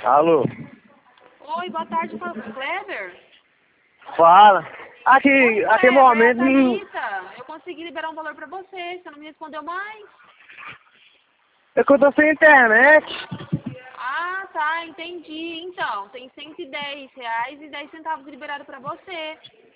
Alô? Oi, boa tarde, fala com o Kleber. Fala. Aqui, Oi, aqui Kleber, momento. é a Thalita. Eu consegui liberar um valor pra você não me respondeu mais. É que eu tô sem internet. Ah, tá, entendi. Então, tem R$110,10 liberado pra você.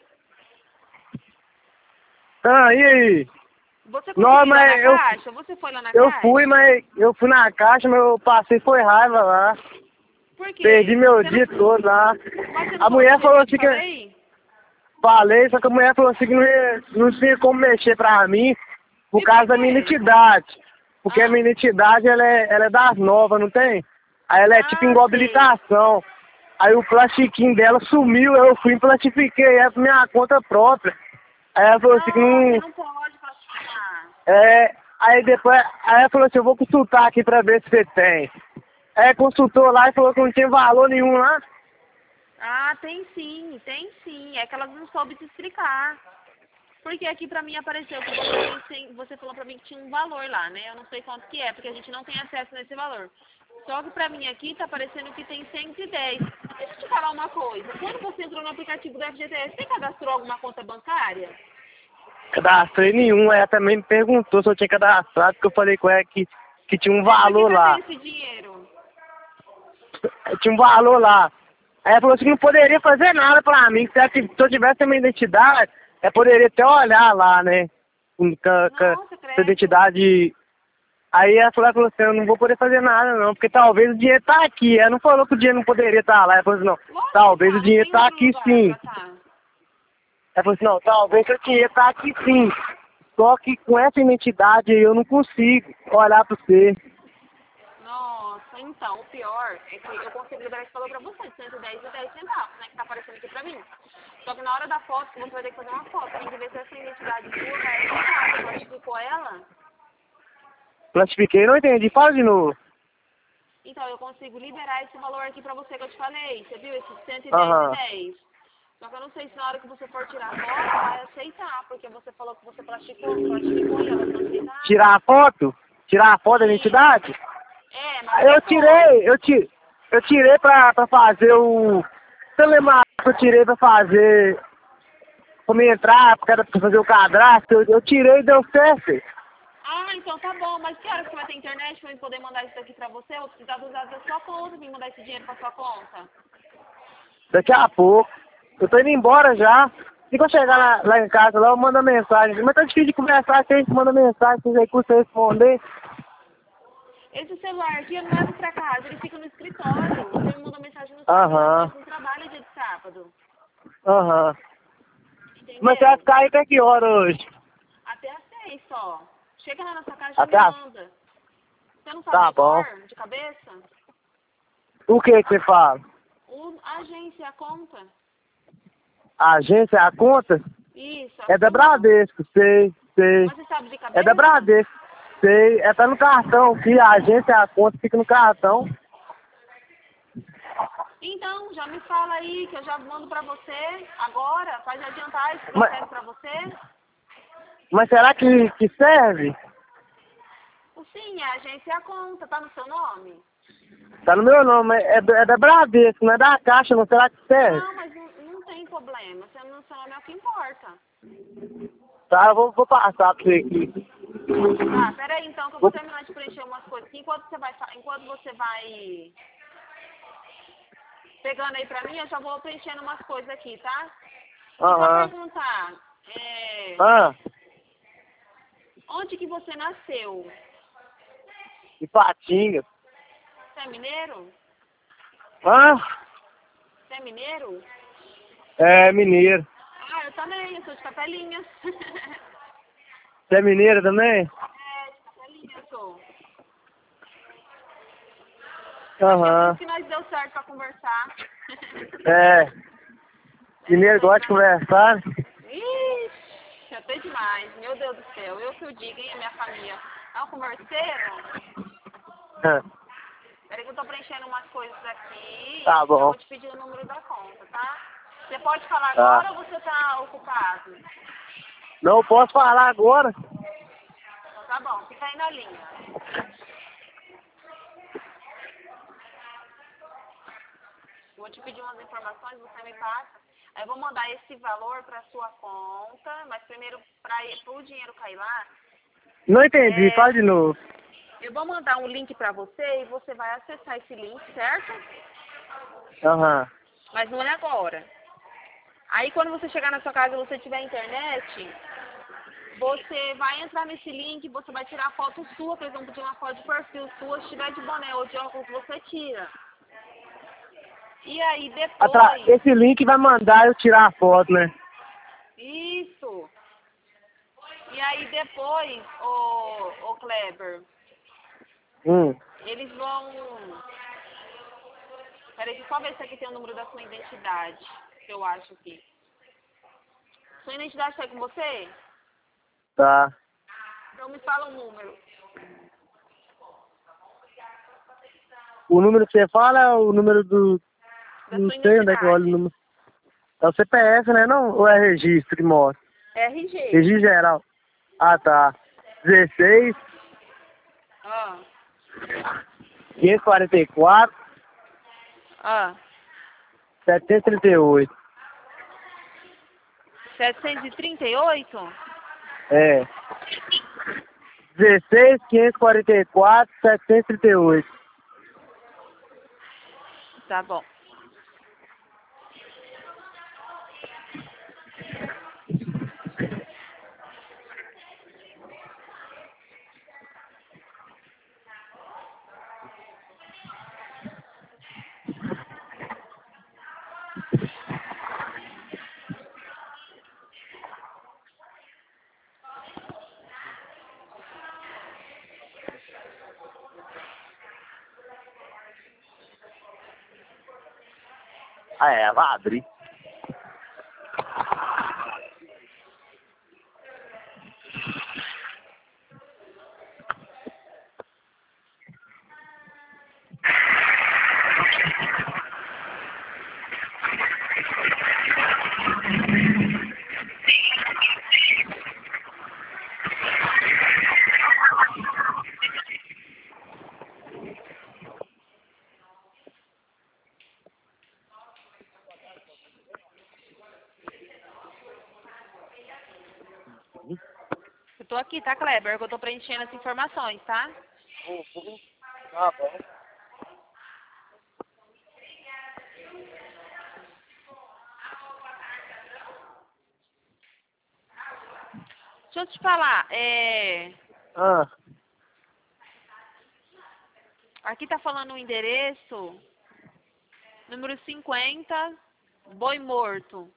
Ah, e aí? Você Não, conseguiu ir lá mas na caixa? Você foi lá na eu caixa? fui, mas eu fui na caixa, mas eu passei foi raiva lá. Por quê? Perdi meu Você dia não... todo lá. Mas você não A falou mulher do jeito falou que eu assim te que. falei? Falei, só que a mulher falou assim que não tinha como mexer pra mim por E causa por da minha quê? identidade. Porque a Ah, minha identidade ela é das novas, não tem? Aí ela é tipo ah, igual sei. habilitação. Aí o plastiquinho dela sumiu, eu fui e plastifiquei ela pra minha conta própria. Aí ela falou assim que Não, você não. não pode classificar. Aí depois, aí ela falou assim, eu vou consultar aqui pra ver se você tem. Aí consultou lá e falou que não tinha valor nenhum lá. Ah, tem sim, tem sim. É que elas não soube te explicar. Porque aqui pra mim apareceu que você falou pra mim que tinha um valor lá, né? Eu não sei quanto que é, porque a gente não tem acesso nesse valor. Só que pra mim aqui tá aparecendo que tem 110. Deixa eu te falar uma coisa. Quando você entrou no aplicativo do FGTS, você cadastrou alguma conta bancária? Cadastrei nenhum, aí ela também me perguntou se eu tinha cadastrado, porque eu falei com ela que tinha um É porque valor cadê lá. esse dinheiro? Tinha um valor lá. Aí ela falou assim que não poderia fazer nada pra mim, se eu tivesse a minha identidade, ela poderia até olhar lá, né? Com Nossa, a credo. identidade. Aí ela falou assim, eu não vou poder fazer nada não, porque talvez o dinheiro tá aqui. Ela não falou que o dinheiro não poderia estar lá. Ela falou assim, não, Lógico que talvez o tá, não dinheiro tem tá outro aqui lugar sim. pra tá. Ela falou assim, não, talvez o dinheiro tá aqui sim. Só que com essa identidade aí eu não consigo olhar pra você. Nossa, então, o pior é que eu consigo liberar esse valor pra você, de 110,10, né, que tá aparecendo aqui pra mim. Só que na hora da foto, você vai ter que fazer uma foto, tem que ver se essa identidade sua tá registrada, classificou ela. Classifiquei, não entendi. Fala de novo. Então, eu consigo liberar esse valor aqui pra você que eu te falei, você viu, esses 110 e Aham. 10. Só que eu não sei se na hora que você for tirar a foto, vai aceitar, porque você falou que você plastificou e elas não aceitaram. Tirar a foto? Tirar a foto da Isso. identidade? É, mas Eu depois. tirei, eu tirei pra fazer o. Se eu lembrar que eu tirei pra me entrar, pra fazer o cadastro, eu tirei e deu certo. Ah, então tá bom, mas que hora que você vai ter internet pra eu poder mandar isso daqui pra você? Eu vou precisar dos dados da sua conta, vir mandar esse dinheiro pra sua conta. Daqui a pouco. Eu tô indo embora já. Se eu chegar lá em casa, lá eu mando a mensagem. Mas tá difícil de conversar, que a gente manda mensagem, se aí custa responder. Esse celular aqui eu não levo pra casa, ele fica no escritório. Você me manda mensagem no sábado, mas Aham, nós não trabalha dia de sábado. aham. Mas você vai Entendeu? ficar aí até que hora hoje? Até às 6 só. Chega lá na sua casa e já Até me as... manda. Você não sabe Tá de bom. cor, de cabeça? O que você fala? A agência, a conta. A agência, a conta? Isso, a É da sua. Bradesco, sei. Mas você sabe de É da cabeça? Bradesco, sei. É tá no cartão aqui, a agência, a conta fica no cartão. Então, já me fala aí, que eu já mando pra você agora, faz adiantar esse Mas, processo pra você. mas será que serve? Sim, a agência é a conta, tá no seu nome? Tá no meu nome, é da Bradesco, não é da Caixa, não. Será que serve? Não, mas não tem problema, seu nome é o que importa. Tá, eu vou passar pra você aqui. Tá, peraí então, que eu vou Vou- terminar de preencher umas coisas aqui. Enquanto você vai pegando aí pra mim, eu já vou preenchendo umas coisas aqui, tá? E pra Aham. perguntar, Ah, onde que você nasceu? de Patinga. Você é mineiro? Ah, Você é mineiro? é mineiro. Ah, eu também, eu sou de Capelinha. Você é mineiro também? É, de Capelinha eu sou. Acho que é por isso Aham. que nós deu certo pra conversar. É, É, eu mineiro sou de gosta de Capelinha. conversar. Ixi, até demais. Meu Deus do céu. Eu que eu digo, hein, a minha família. É um converseiro? Ah, Peraí que eu tô preenchendo umas coisas aqui tá e já bom. vou te pedir o número da conta, tá? Você pode falar Tá. agora ou você tá ocupado? Não posso falar agora. Então tá bom, fica aí na linha. vou te pedir umas informações, você me passa. Aí eu vou mandar esse valor para sua conta, mas primeiro para o dinheiro cair lá. Não entendi, fala de novo. Eu vou mandar um link para você e você vai acessar esse link, certo? Aham. Mas não é agora. Aí quando você chegar na sua casa e você tiver internet, você vai entrar nesse link, você vai tirar a foto sua, por exemplo, de uma foto de perfil sua, se tiver de boné ou de óculos, você tira. E aí depois... Esse link vai mandar eu tirar a foto, né? Isso. E aí depois, ô Kleber, eles vão... Peraí, deixa eu só ver se aqui tem o número da sua identidade, que eu acho aqui. Sua identidade tá com você? Tá. Então me fala o número. O número que você fala é o número do... Da Não sua sei onde é que eu olho o número. É o CPF, né? Não? Ou é registro que mostra? RG. Registro geral. Ah, tá. 16, Ah. 544, Ah. 738. 738? É. 16, 544, 738. Tá bom. Ah, é, vai abrir. Eu tô aqui, tá, Kleber? Que eu tô preenchendo as informações, tá? Tá bom. Deixa eu te falar, Ah, aqui tá falando o endereço, número 50, Boi Morto.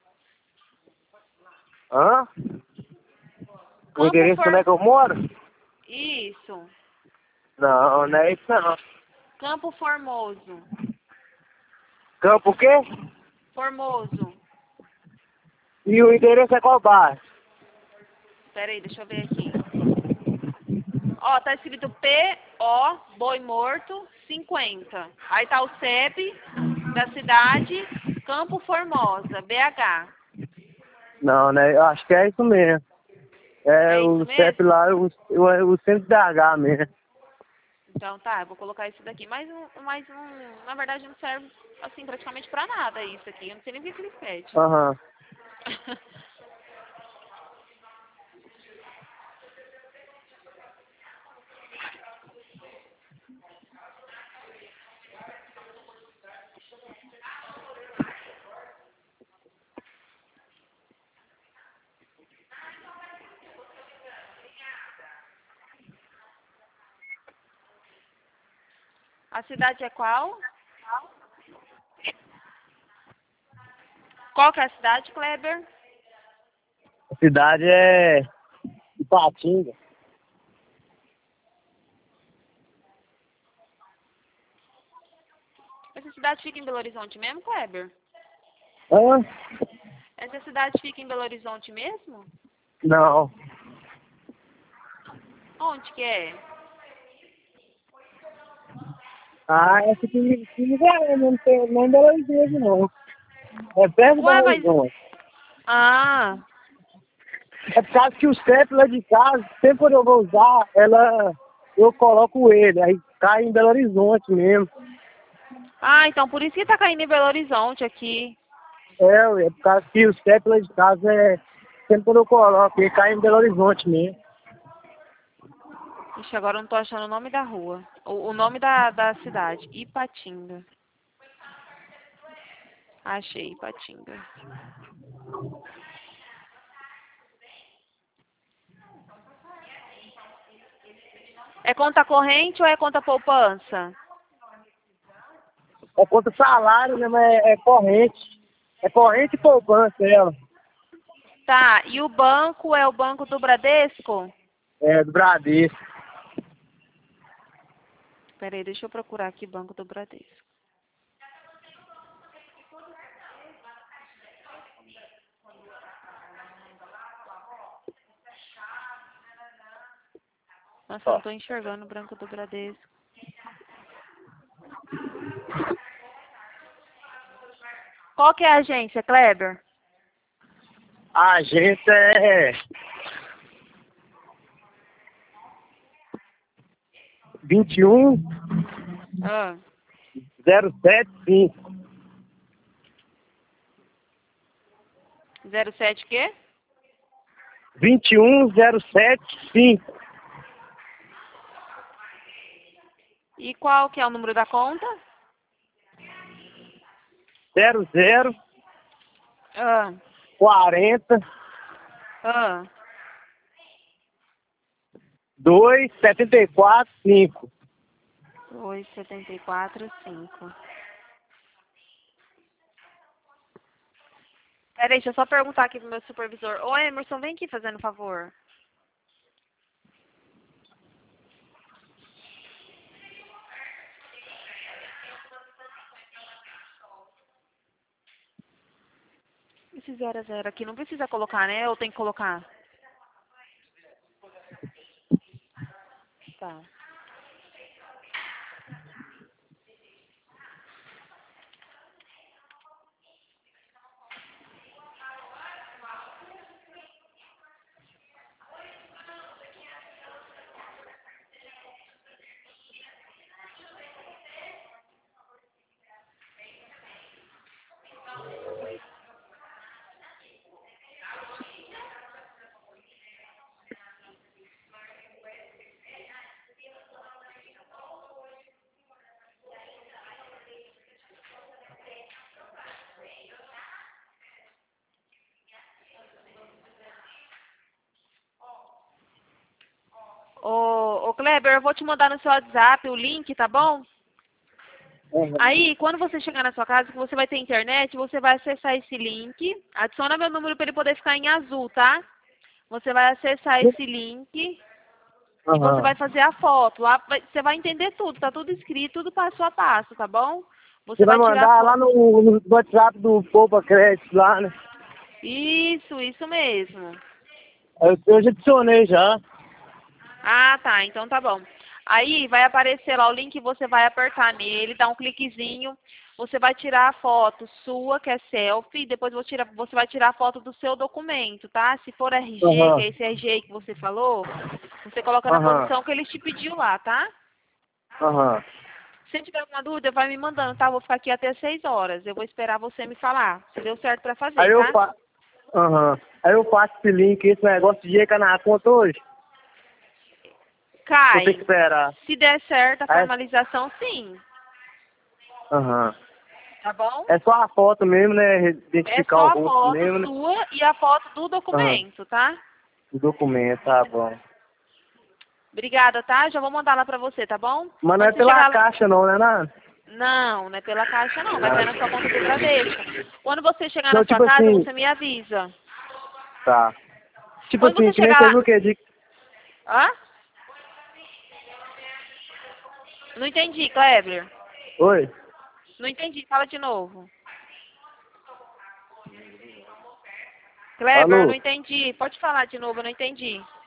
hã? O Campo endereço onde é que eu moro? Isso. Não, não é isso não. Campo Formoso. Campo o quê? Formoso. E o endereço é qual bairro? Pera aí, deixa eu ver aqui. Ó, tá escrito P.O. Boi Morto 50. Aí tá o CEP da cidade, Campo Formosa, BH. Não, né? Eu acho que é isso mesmo. É É isso o CEP mesmo? lá, o centro DH mesmo. Então tá, eu vou colocar isso daqui. Na verdade não serve assim praticamente pra nada isso aqui. Eu não sei nem o que eles pedem. Aham. A cidade é qual? Qual que é a cidade, Kleber? A cidade é Ipatinga. Essa cidade fica em Belo Horizonte mesmo, Kleber? Hã? Essa cidade fica em Belo Horizonte mesmo? Não. Onde que é? Ah, essa aqui não tem nem Belo Horizonte, não. É perto de Ué, Belo mas... Horizonte. Ah, É por causa que o CEP lá de casa, sempre quando eu vou usar, eu coloco ele, aí cai em Belo Horizonte mesmo. Ah, então por isso que tá caindo em Belo Horizonte aqui. É por causa que o CEP lá de casa sempre quando eu coloco, ele cai em Belo Horizonte mesmo. Ixi, agora eu não tô achando o nome da rua. O nome da cidade. Ipatinga. Achei, Ipatinga. É conta corrente ou é conta poupança? É contra salário, né? Mas é corrente. É corrente e poupança ela. Tá, e o banco é o banco do Bradesco? É, do Bradesco. Peraí, deixa eu procurar aqui banco do Bradesco. Nossa, eu não tô enxergando o banco do Bradesco. Qual que é a agência, Kleber? A agência é Ah, 21075. 07 quê? 21075. E qual que é o número da conta? 00 Ah, 40 ah. 274 5. 274,5. Peraí, deixa eu só perguntar aqui pro meu supervisor. Ô, Emerson, vem aqui fazendo um favor. Esse 00 aqui não precisa colocar, né? Ou tem que colocar? Tá. Ô, Kleber, eu vou te mandar no seu WhatsApp o link, tá bom? Aí, quando você chegar na sua casa, que você vai ter internet, você vai acessar esse link. Adiciona meu número para ele poder ficar em azul, tá? Você vai acessar esse link e você vai fazer a foto. Lá você vai entender tudo, tá tudo escrito, tudo passo a passo, tá bom? Você Você vai vai tirar a mandar lá foto. no WhatsApp do Poupa Crédito lá, né? Isso mesmo. Eu já adicionei já. Ah, tá, então tá bom. Aí vai aparecer lá o link, você vai apertar nele, dá um cliquezinho, você vai tirar a foto sua, que é selfie, depois você vai tirar a foto do seu documento, tá? Se for RG, que Aham, é esse RG aí que você falou, você coloca na aham, posição que ele te pediu lá, tá? aham. Se tiver alguma dúvida, vai me mandando, tá? Vou ficar aqui até 6 horas. Eu vou esperar você me falar se deu certo pra Aí fazer, eu tá? faço. Aham. Aí eu faço esse link, esse negócio de ir na conta hoje. Vou ter que Cai. esperar. Se der certo a Aí, formalização, sim. aham. Tá bom? É só a foto mesmo, né? É Identificar só o a rosto foto mesmo, né? sua e a foto do Aham. documento, tá? O documento, tá bom. Obrigada, tá? Já vou mandar lá pra você, tá bom? Mas não é Quando você pela chegar lá... caixa não, né, nada? Não, não é pela caixa não, vai cair na sua conta do Bradesco. Quando você chegar na Não, sua tipo casa, assim, você me avisa. tá. Tipo Quando assim, você que nem chegar você viu lá... que é de... Hã? Não entendi, Kleber. Oi? Não entendi, fala de novo. Kleber, eu não Alô? entendi. Pode falar de novo, eu não entendi.